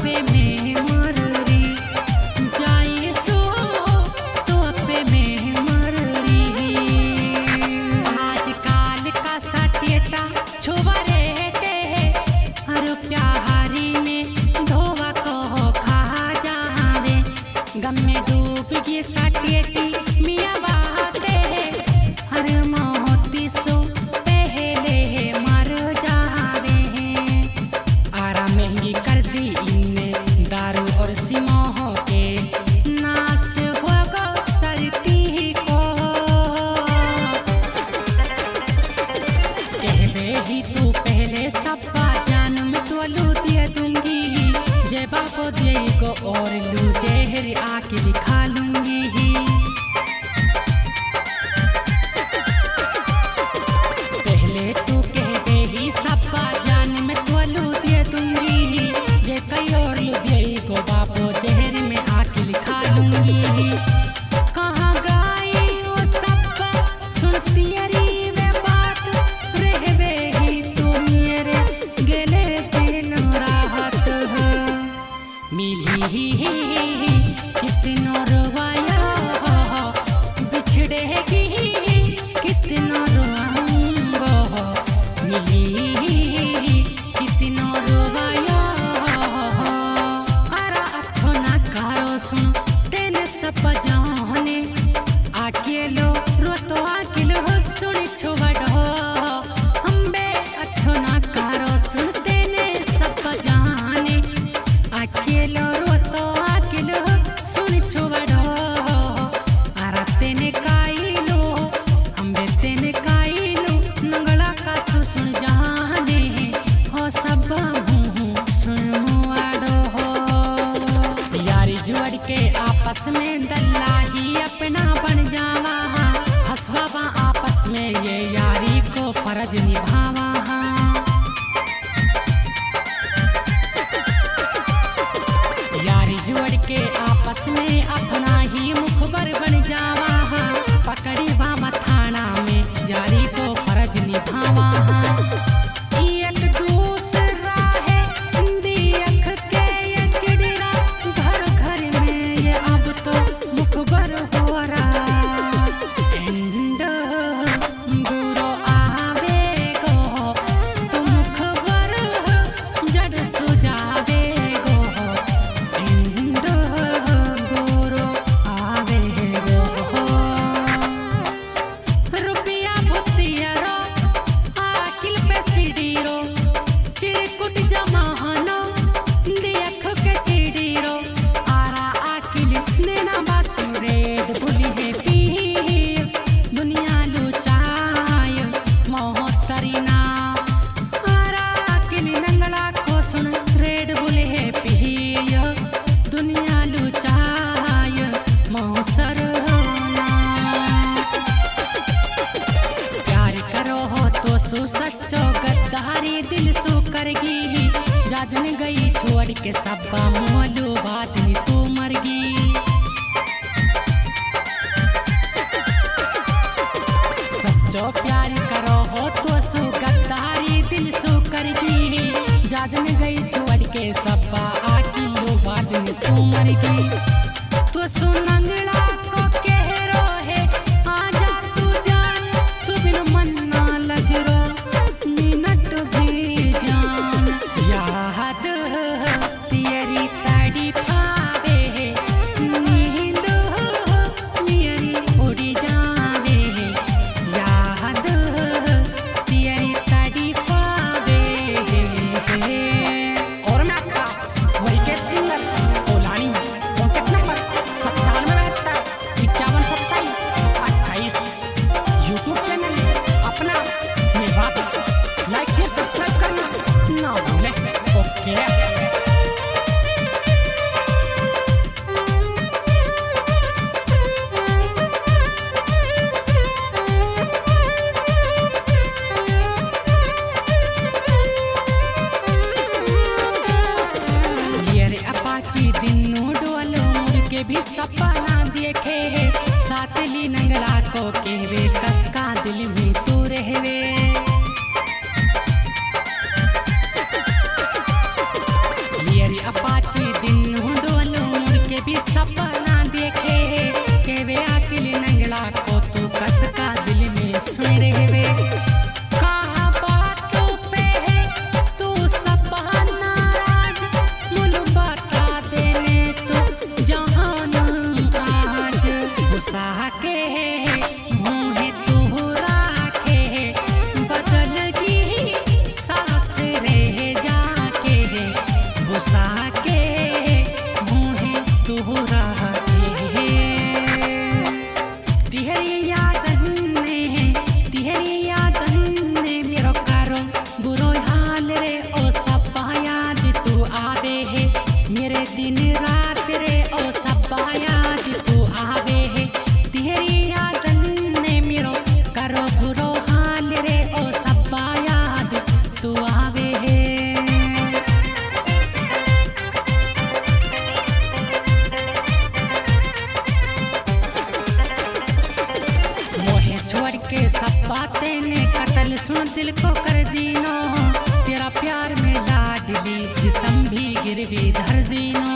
पे में मररी जाए सो तो पे में मररी आजकल का सटेटा छुआ रेटे हर प्यारी में धोवा को खा जावे गम में डूब गई सटेटी मियाँ बाते हर मोती सो पहले मर जावे आरा महंगी कर दी इनने दारू और सिमोह के नास होगा सरती को कहवे ही तू पहले सबका जान में तो लू दे दूंगी जय बापो दे को और लू जहर आके दिखा लूंगी पहले तू कहवे ही सबका जान में तो लू दे दूंगी जे कई और लू दे को बापो जहर में आके दिखा लूंगी कहाँ गई वो सबका सुनती अरी में बात रहवे ही तू मेरे गले दिन राहत हो मिली कितना रोवाया बिछड़ेगी कितना रोऊंगा मिली कितना रोवाया अरा अच्छो ना करो सुन तेने सब जाने अकेलो रोतो अकेलो सुन छोड़ो हम बे अच्छो ना करो सुन तेने सब जाने अकेलो रोतो अकेलो सुन छोड़ो अरा तेने काइलो हम बे तेने काइलो नंगला का सुन जाने हो सब सुन वाड़ो हो यारी जुड़ के आपस में दल्लाही अपना बन जावा हंसवा आपस में ये यारी को फर्ज निभावा यारी जुड़ के आपस में अपना ही मुखबर बन जावा पकड़ी वामा थाना में यारी को फर्ज निभावा एक दूसरा है दियख के ये चिड़िया घर घर में ये अब तो मुखबर हो रहा एंड बुरो आवे गो तो मुखबर जड़ सुजावे गो एंड बुरो आवे गो रुपया भुतिया रो आकिल पे सीढ़ीरो चिरकुट जमाना दियख के चिड़ीरो आरा आकिल नेना बासु रेड बुली है पीर दुनिया लुचाय मोह सरीना आरा आकिल नंगला को सुन रेड बुली है पीर दुनिया लुचाय मोह सरना प्यार करो हो तो सु सच्चो गद्दारी दिल सु करगी जादन गई छोड़ के सब्बा मोलू बात ही तू मरगी सच्चो प्यार करो हो तो सु गद्दारी दिल सु करगी जादन गई छोड़ के सब्बा आकी लो बात ही तू मरगी तो सु नंगला को कह रो है आजा तू जान तू बिन मन ना लग रो मिनट भी जान याद तेरी ताड़ी पावे नींद मेरी उड़ी जावे याद तेरी ताड़ी पावे और मैं आपका वही कैप सिंगर ओलानी कॉन्टेक्ट नंबर 9772 यूट्यूब चैनल अपना निर्वाता लाइक शेयर सब्सक्राइब करना ना भूले ओके अपाची दिनों डोलो मुड़ के भी सपना देखे सातली नंगला को कहवे कसका दिल में तू रहवे ये अपाची पाँच दिन डोल मुड़ के भी सपना देखे के वे अकेले नंगला को तू कस का दिल में सुन रहे वे कहाँ बातों पे है तू सपना नाराज मुझे बता देने तो जहान आज गुस्सा के मुँह तू राखे बदल की सांस रह जाके गुस्सा के मुँह तू राखे तिहरी याद ने मेरो कारो बुरो हाल रे ओ सब याद तू आवे है मेरे दिन रात रे ओ सब याद तू आवे है तिहरी याद ने मेरो कारो बुरो हाल रे ओ सब याद तू आवे है छोड़ के सब बातें ने कत्ल सुन दिल को कर दीनो तेरा प्यार में लाडली जिस्म भी गिरवी धर दीनो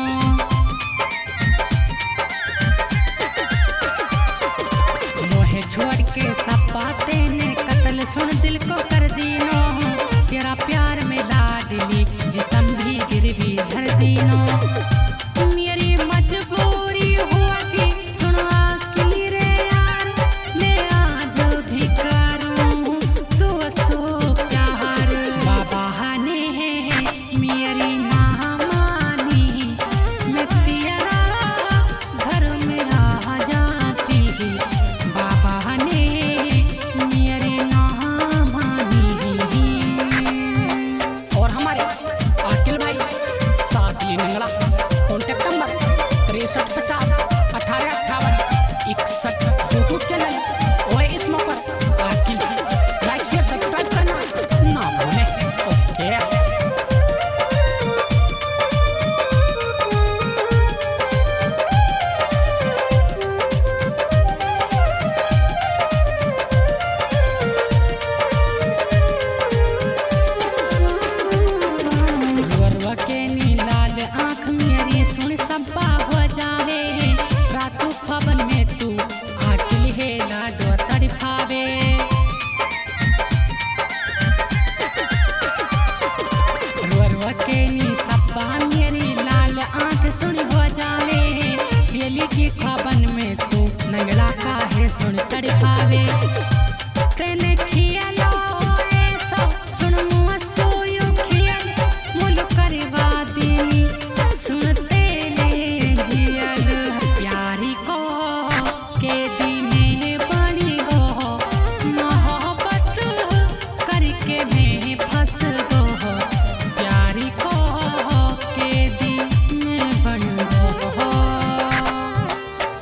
मोहे छोड़ के सब बातें ने कत्ल सुन दिल को कर दीनो तेरा प्यार में लाडली जिस्म भी गिरवी धर दीनो मेरी मजबूरी होगी सुनवा की रे यार ले आज भी करूं तो सो प्यार बाबा ने मेरी ना मानी मैं तेरा घर में आ जाती बाबा ने मेरी ना मानी और हमारे आकिल भाई साथी नंगला कॉन्टेक्ट नंबर 6350185861 यूट्यूब चैनल और इस मौके पर आकिल लाइक शेयर सब्सक्राइब करना ना भूलें ओके रुअरुआ के नी लाल आँख मेरी सुन सब्बा हो जावे रातू खबन में तू आकिल है लाडो तड़फावे रुअरुआ के नी सब्बा मेरी लाल आँख सुन हो जावे बेली की खबन में तू नंगला का है सुन तड़फावे तेने खियालो ऐसा सुन मुँह सोयो खियल मुल करवा दी सुनते ले जियल प्यारी को के दीने बनी गो मोहब्बत करके मैं फंस गो प्यारी को के दीने बन गो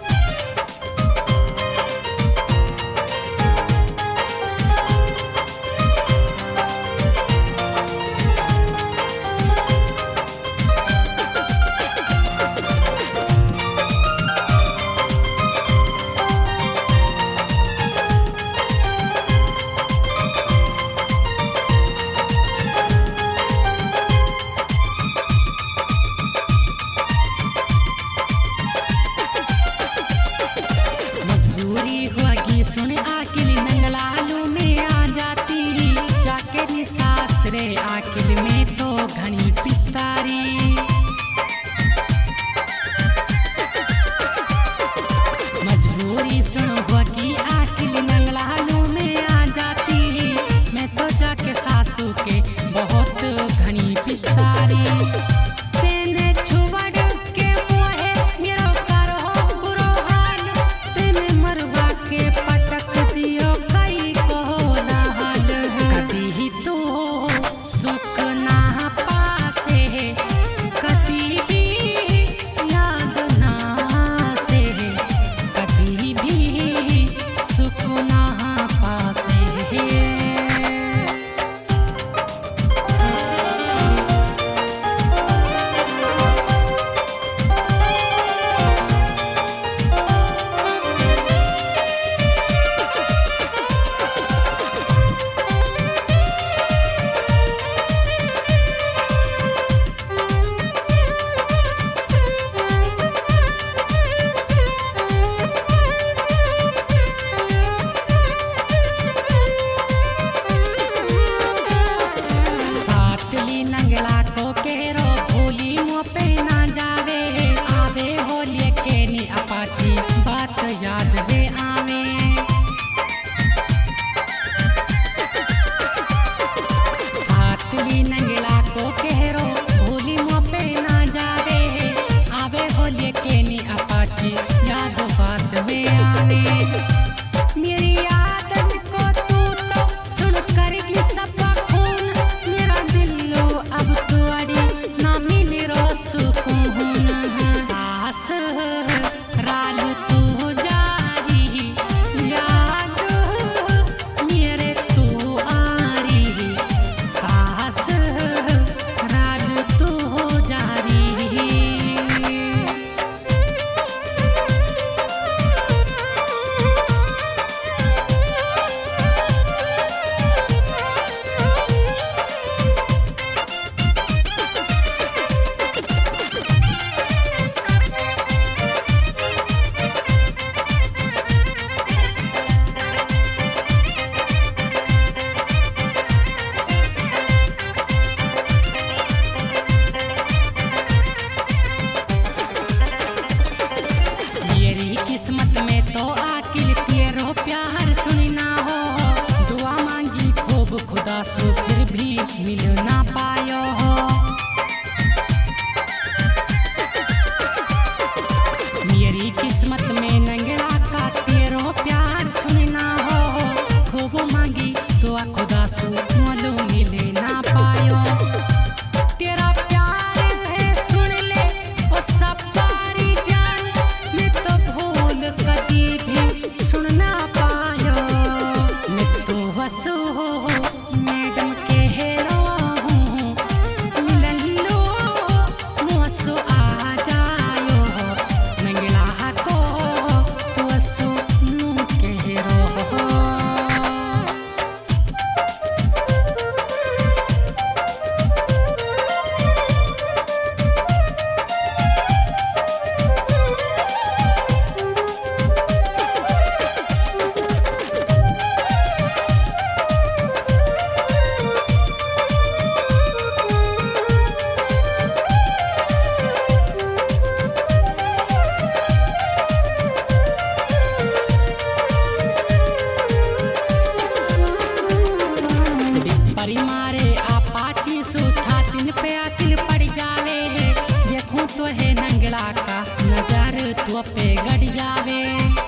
नंगड़ा का नजर तो पे गड़ जावे।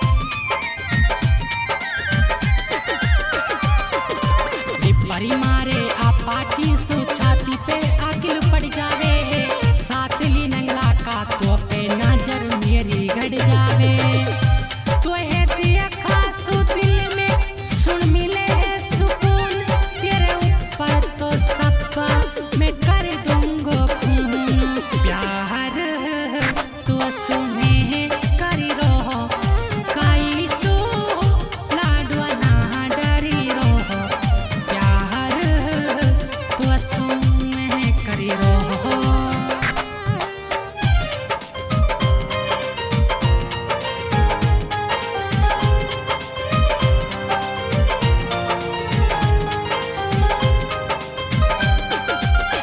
डिप्परी मारे अपाची सो छाती पे आकिल पड़ जावे। सातली नंगड़ा का तो पे नजर मेरी गड़ जावे। तो है दिया खासो दिल में सुन मिले सुकून, तेरे ऊपर तो सबका मैं कर दूंगा खून। प्यार